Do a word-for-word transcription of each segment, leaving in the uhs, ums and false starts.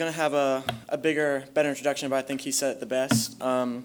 going to have a, a bigger, better introduction, but I think he said it the best. Um,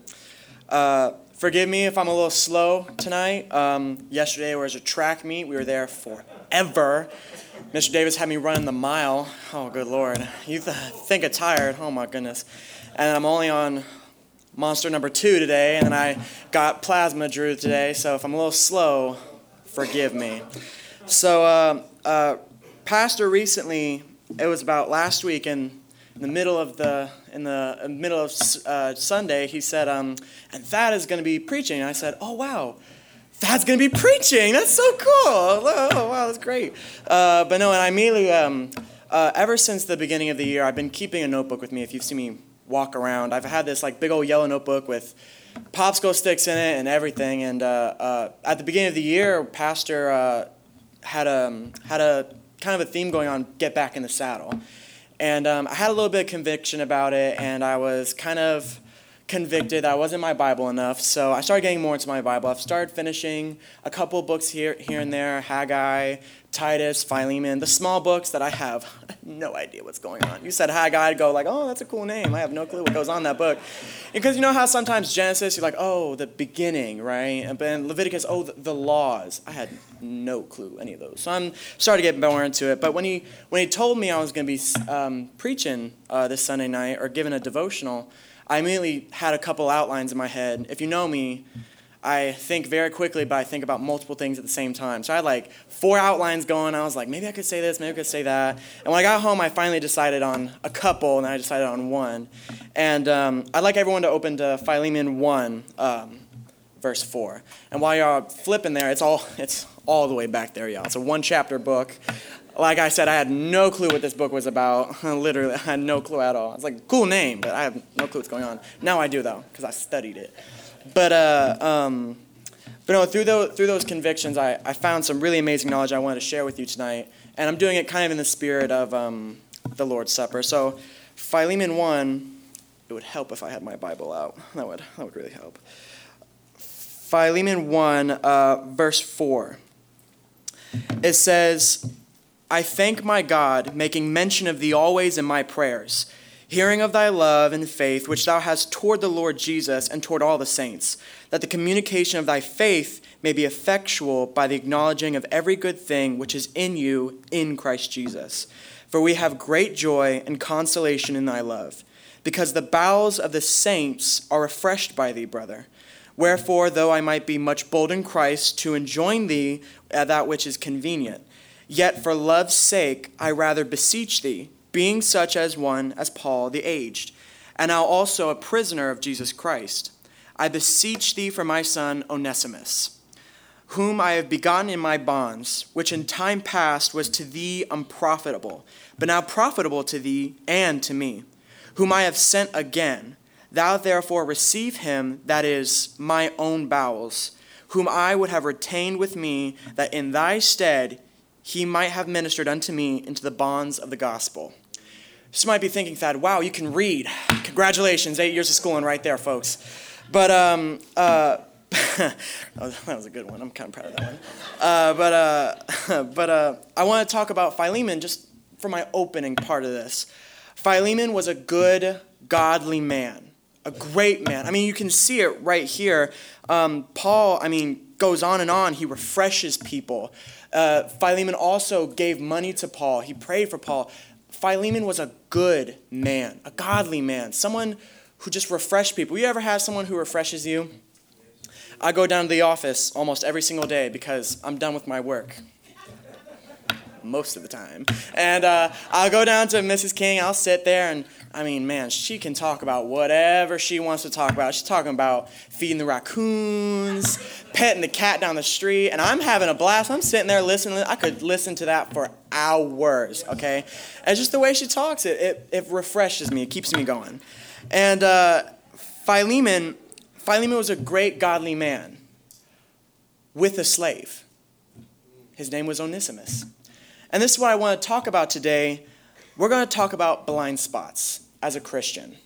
uh, forgive me if I'm a little slow tonight. Um, yesterday there was a track meet. We were there forever. Mister Davis had me running the mile. Oh, good Lord. You th- think I'm tired. Oh, my goodness. And I'm only on monster number two today, and then I got plasma drew today, so if I'm a little slow, forgive me. So, uh, uh, Pastor recently, it was about last week, in, in the middle of the in the middle of uh, Sunday, he said, um, and Thad is going to be preaching. And I said, oh, wow, Thad's going to be preaching. That's so cool. Oh, wow, that's great. Uh, but no, and I immediately, um, uh, ever since the beginning of the year, I've been keeping a notebook with me. If you've seen me walk around, I've had this like big old yellow notebook with popsicle sticks in it and everything. And uh, uh, at the beginning of the year, Pastor uh, had a had a kind of a theme going on, get back in the saddle. And um, I had a little bit of conviction about it, and I was kind of convicted that I wasn't in my Bible enough. So I started getting more into my Bible. I've started finishing a couple books here here and there, Haggai, Titus, Philemon, the small books that I have no idea what's going on. You said Haggai, I'd go like, oh, that's a cool name. I have no clue what goes on in that book. Because you know how sometimes Genesis, you're like, oh, the beginning, right? And then Leviticus, oh, the, the laws. I had no clue any of those. So I'm starting to get more into it. But when he when he told me I was going to be um, preaching uh, this Sunday night or giving a devotional, I immediately had a couple outlines in my head. If you know me, I think very quickly, but I think about multiple things at the same time. So I had like four outlines going. I was like, maybe I could say this, maybe I could say that. And when I got home, I finally decided on a couple, and then I decided on one. And um, I'd like everyone to open to Philemon one, um, verse four. And while you're flipping there, it's all it's all the way back there, y'all. It's a one-chapter book. Like I said, I had no clue what this book was about. Literally, I had no clue at all. It's like, cool name, but I have no clue what's going on. Now I do, though, because I studied it. But uh, um, but no, through those through those convictions, I, I found some really amazing knowledge I wanted to share with you tonight, and I'm doing it kind of in the spirit of um, the Lord's Supper. So, Philemon one, it would help if I had my Bible out. That would that would really help. Philemon one, uh, verse four. It says, "I thank my God, making mention of thee always in my prayers, hearing of thy love and faith, which thou hast toward the Lord Jesus and toward all the saints, that the communication of thy faith may be effectual by the acknowledging of every good thing which is in you in Christ Jesus. For we have great joy and consolation in thy love, because the bowels of the saints are refreshed by thee, brother. Wherefore, though I might be much bold in Christ to enjoin thee at that which is convenient, yet for love's sake I rather beseech thee, being such as one as Paul the aged, and now also a prisoner of Jesus Christ, I beseech thee for my son Onesimus, whom I have begotten in my bonds, which in time past was to thee unprofitable, but now profitable to thee and to me, whom I have sent again. Thou therefore receive him that is my own bowels, whom I would have retained with me, that in thy stead he might have ministered unto me into the bonds of the gospel." You might be thinking, Thad, wow, you can read. Congratulations, eight years of schooling right there, folks. But um, uh, that was a good one. I'm kind of proud of that one. Uh, but uh, but uh, I want to talk about Philemon just for my opening part of this. Philemon was a good, godly man, a great man. I mean, you can see it right here. Um, Paul, I mean, goes on and on. He refreshes people. Uh, Philemon also gave money to Paul. He prayed for Paul. Philemon was a good man, a godly man, someone who just refreshed people. You ever have someone who refreshes you? I go down to the office almost every single day because I'm done with my work. Most of the time. And uh, I'll go down to Missus King. I'll sit there and, I mean, man, she can talk about whatever she wants to talk about. She's talking about feeding the raccoons, petting the cat down the street, and I'm having a blast. I'm sitting there listening. I could listen to that for hours, okay? And just the way she talks, it it, it refreshes me. It keeps me going. And uh, Philemon, Philemon was a great godly man with a slave. His name was Onesimus. And this is what I want to talk about today. We're going to talk about blind spots as a Christian.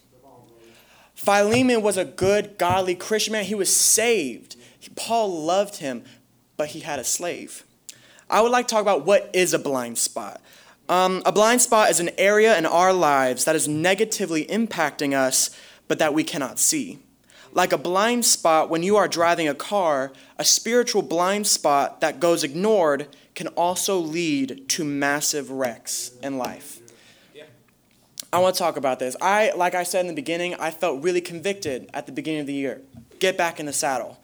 Philemon was a good, godly Christian man. He was saved. Paul loved him, but he had a slave. I would like to talk about what is a blind spot. Um, a blind spot is an area in our lives that is negatively impacting us, but that we cannot see. Like a blind spot when you are driving a car, a spiritual blind spot that goes ignored can also lead to massive wrecks in life. I want to talk about this. I, like I said in the beginning, I felt really convicted at the beginning of the year. Get back in the saddle.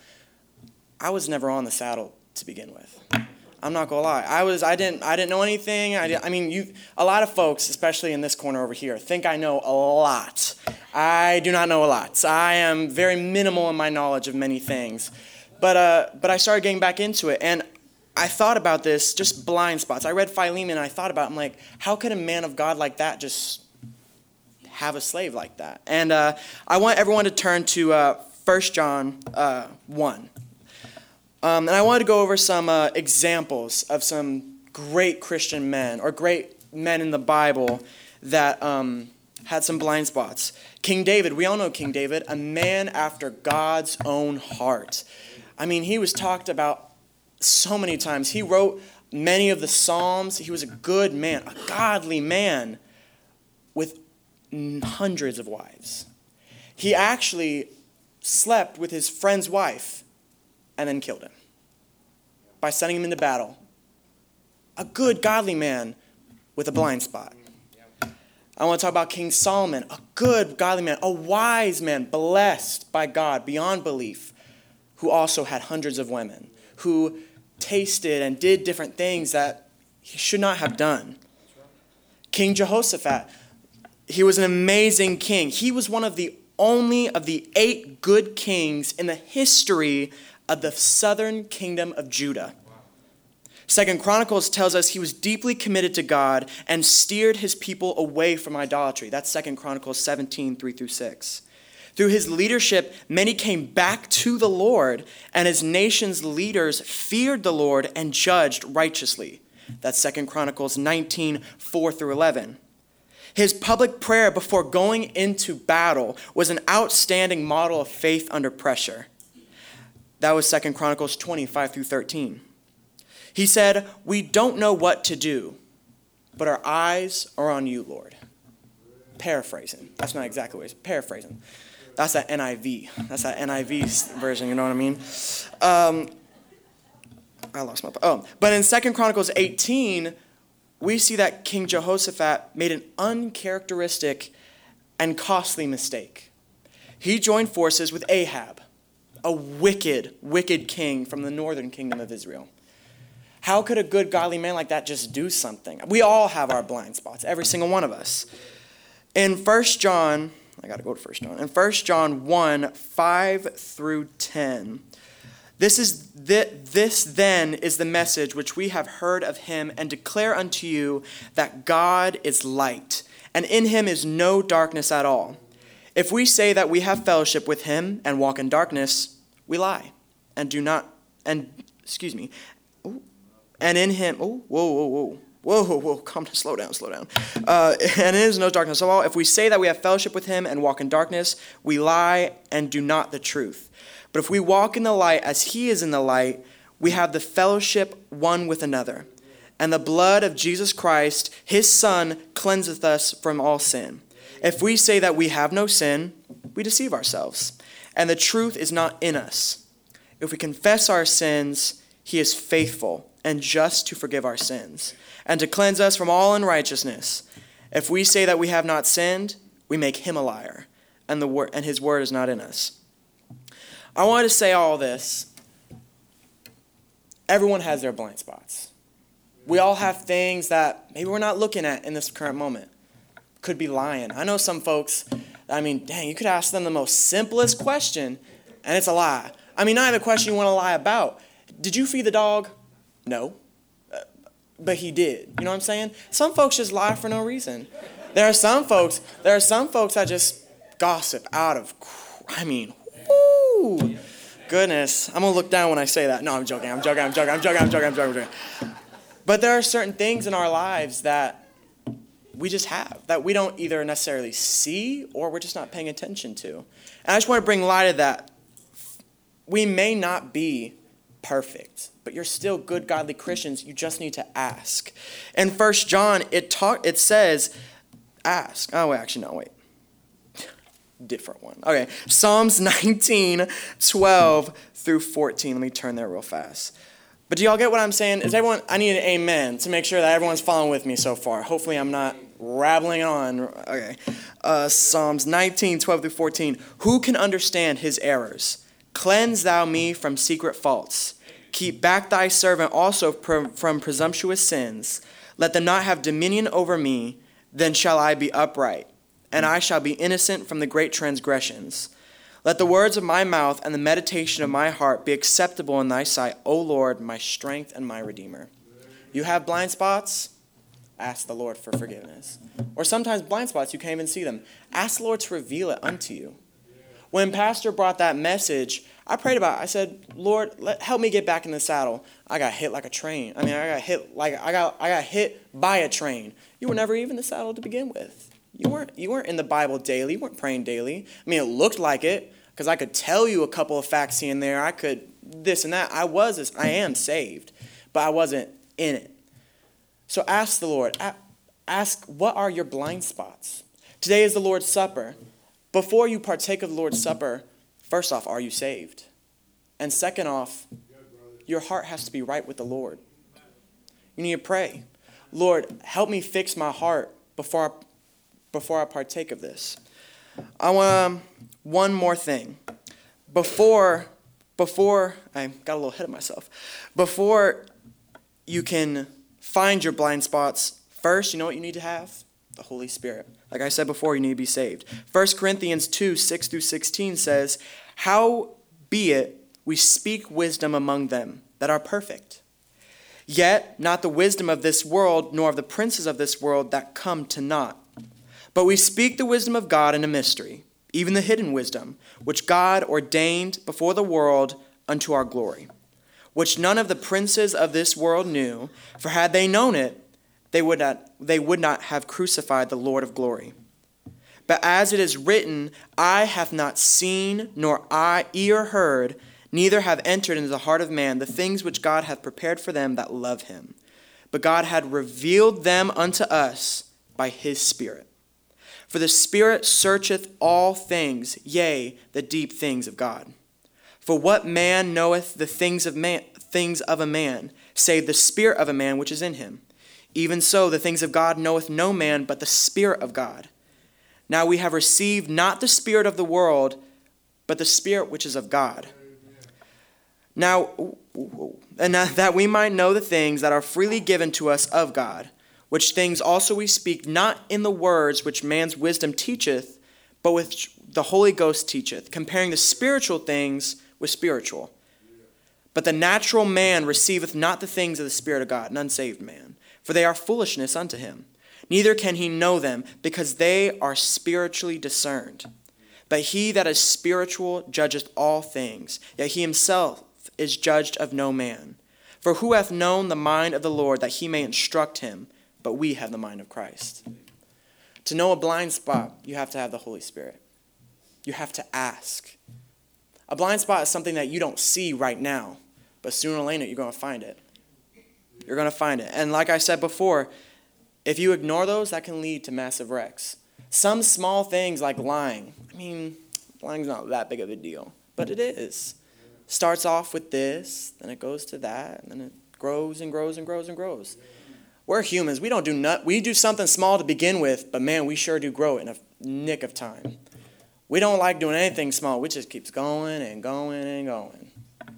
I was never on the saddle to begin with. I'm not gonna lie. I was. I didn't. I didn't know anything. I. I mean, you. A lot of folks, especially in this corner over here, think I know a lot. I do not know a lot. I am very minimal in my knowledge of many things. But uh. But I started getting back into it, and I thought about this. Just blind spots. I read Philemon, and I thought about. It, I'm like, how could a man of God like that just have a slave like that? And uh, I want everyone to turn to uh, First John uh, one. Um, and I wanted to go over some uh, examples of some great Christian men or great men in the Bible that um, had some blind spots. King David, we all know King David, a man after God's own heart. I mean, he was talked about so many times. He wrote many of the Psalms. He was a good man, a godly man with hundreds of wives. He actually slept with his friend's wife and then killed him by sending him into battle. A good, godly man with a blind spot. I want to talk about King Solomon, a good, godly man, a wise man, blessed by God beyond belief, who also had hundreds of women, who tasted and did different things that he should not have done. King Jehoshaphat, he was an amazing king. He was one of the only of the eight good kings in the history of the southern kingdom of Judah. Second Chronicles tells us he was deeply committed to God and steered his people away from idolatry. That's Second Chronicles seventeen, three through six. Through his leadership, many came back to the Lord, and his nation's leaders feared the Lord and judged righteously. That's Second Chronicles nineteen, four through eleven. His public prayer before going into battle was an outstanding model of faith under pressure. That was Second Chronicles twenty-five through thirteen. He said, "We don't know what to do, but our eyes are on you, Lord." Paraphrasing. That's not exactly what it's paraphrasing. That's that N I V. That's that N I V version, you know what I mean? Um, I lost my... Oh, but in Second Chronicles eighteen, we see that King Jehoshaphat made an uncharacteristic and costly mistake. He joined forces with Ahab, a wicked, wicked king from the northern kingdom of Israel. How could a good, godly man like that just do something? We all have our blind spots, every single one of us. In First John, I got to go to First John. In First John one, five through ten, this is th- this then is the message which we have heard of him and declare unto you, that God is light, and in him is no darkness at all. If we say that we have fellowship with him and walk in darkness, we lie and do not, and excuse me, ooh, and in him, oh, whoa, whoa, whoa. Whoa, whoa, whoa, come, slow down, slow down. Uh, and it is no darkness at all. If we say that we have fellowship with him and walk in darkness, we lie and do not the truth. But if we walk in the light as he is in the light, we have the fellowship one with another. And the blood of Jesus Christ, his Son, cleanseth us from all sin. If we say that we have no sin, we deceive ourselves, and the truth is not in us. If we confess our sins, he is faithful and just to forgive our sins, and to cleanse us from all unrighteousness. If we say that we have not sinned, we make him a liar, and the word and his word is not in us. I wanted to say all this. Everyone has their blind spots. We all have things that maybe we're not looking at in this current moment. Could be lying. I know some folks, I mean, dang, you could ask them the most simplest question, and it's a lie. I mean, not even a question you want to lie about. Did you feed the dog? No. But he did. You know what I'm saying? Some folks just lie for no reason. There are some folks, there are some folks that just gossip out of, I mean, whoo, goodness. I'm going to look down when I say that. No, I'm joking, I'm joking, I'm joking, I'm joking, I'm joking, I'm joking, I'm joking. But there are certain things in our lives that we just have, that we don't either necessarily see or we're just not paying attention to. And I just want to bring light to that. We may not be perfect, but you're still good, godly Christians. You just need to ask. In First John, it talk, it says, ask. Oh, wait, actually, no, wait. Different one. Okay, Psalms nineteen, twelve through fourteen. Let me turn there real fast. But do y'all get what I'm saying? Is everyone, I need an amen to make sure that everyone's following with me so far. Hopefully I'm not rattling on. Okay, uh, Psalms nineteen, twelve through fourteen. Who can understand his errors? Cleanse thou me from secret faults. Keep back thy servant also from presumptuous sins. Let them not have dominion over me. Then shall I be upright, and I shall be innocent from the great transgressions. Let the words of my mouth and the meditation of my heart be acceptable in thy sight, O Lord, my strength and my redeemer. You have blind spots? Ask the Lord for forgiveness. Or sometimes blind spots, you can't even see them. Ask the Lord to reveal it unto you. When Pastor brought that message, I prayed about it. I said, Lord, let, help me get back in the saddle. I got hit like a train. I mean, I got hit like I got I got hit by a train. You were never even in the saddle to begin with. You weren't you weren't in the Bible daily. You weren't praying daily. I mean, it looked like it because I could tell you a couple of facts here and there. I could this and that. I was I am saved, but I wasn't in it. So ask the Lord. Ask, what are your blind spots? Today is the Lord's Supper. Before you partake of the Lord's Supper, first off, are you saved? And second off, your heart has to be right with the Lord. You need to pray. Lord, help me fix my heart before I, before I partake of this. I want um, one more thing. Before, before, I got a little ahead of myself. Before you can find your blind spots, first, you know what you need to have? The Holy Spirit. Like I said before, you need to be saved. First Corinthians two, six through sixteen says, howbeit we speak wisdom among them that are perfect, yet not the wisdom of this world, nor of the princes of this world that come to naught. But we speak the wisdom of God in a mystery, even the hidden wisdom, which God ordained before the world unto our glory, which none of the princes of this world knew, for had they known it, They would not, they would not have crucified the Lord of glory. But as it is written, eye hath not seen, nor eye, ear heard, neither have entered into the heart of man the things which God hath prepared for them that love him. But God had revealed them unto us by his Spirit. For the Spirit searcheth all things, yea, the deep things of God. For what man knoweth the things of man, things of a man, save the spirit of a man which is in him? Even so, the things of God knoweth no man but the Spirit of God. Now we have received not the spirit of the world, but the Spirit which is of God. Now, and that we might know the things that are freely given to us of God, which things also we speak not in the words which man's wisdom teacheth, but which the Holy Ghost teacheth, comparing the spiritual things with spiritual. But the natural man receiveth not the things of the Spirit of God, an unsaved man. For they are foolishness unto him. Neither can he know them, because they are spiritually discerned. But he that is spiritual judgeth all things, yet he himself is judged of no man. For who hath known the mind of the Lord, that he may instruct him? But we have the mind of Christ. To know a blind spot, you have to have the Holy Spirit. You have to ask. A blind spot is something that you don't see right now, but sooner or later you're going to find it. You're going to find it. And like I said before, if you ignore those, that can lead to massive wrecks. Some small things like lying. I mean, lying's not that big of a deal, but it is. Starts off with this, then it goes to that, and then it grows and grows and grows and grows. We're humans. We don't do nut. We do something small to begin with, but man, we sure do grow in a nick of time. We don't like doing anything small. We just keeps going and going and going.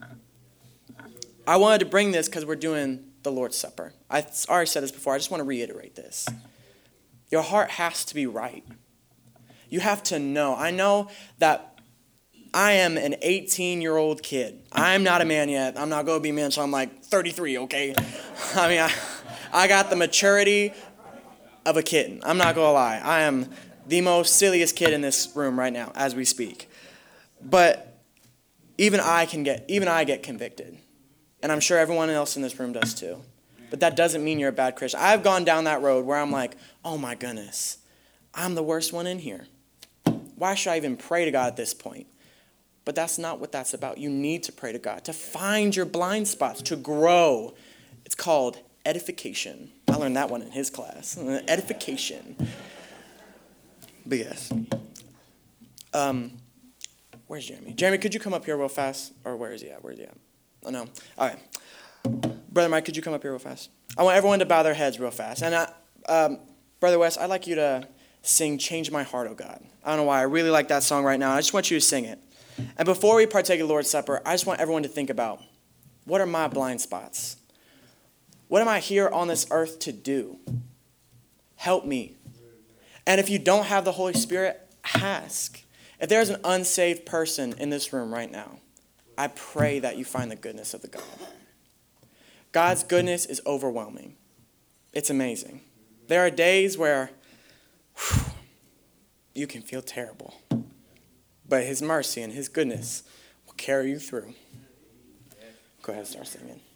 I wanted to bring this because we're doing the Lord's Supper. I already said this before. I just want to reiterate this. Your heart has to be right. You have to know. I know that I am an eighteen-year-old kid. I'm not a man yet. I'm not going to be a man until I'm like thirty-three, okay? I mean, I, I got the maturity of a kitten. I'm not going to lie. I am the most silliest kid in this room right now as we speak. But even I can get, even I get convicted. And I'm sure everyone else in this room does too. But that doesn't mean you're a bad Christian. I've gone down that road where I'm like, oh my goodness, I'm the worst one in here. Why should I even pray to God at this point? But that's not what that's about. You need to pray to God, to find your blind spots, to grow. It's called edification. I learned that one in his class. Edification. But yes. Um, where's Jeremy? Jeremy, could you come up here real fast? Or where is he at? Where is he at? Oh, no. All right. Brother Mike, could you come up here real fast? I want everyone to bow their heads real fast. And I, um, Brother Wes, I'd like you to sing Change My Heart, O God. I don't know why. I really like that song right now. I just want you to sing it. And before we partake of the Lord's Supper, I just want everyone to think about, what are my blind spots? What am I here on this earth to do? Help me. And if you don't have the Holy Spirit, ask. If there's an unsaved person in this room right now, I pray that you find the goodness of the God. God's goodness is overwhelming. It's amazing. There are days where whew, you can feel terrible. But his mercy and his goodness will carry you through. Go ahead and start singing.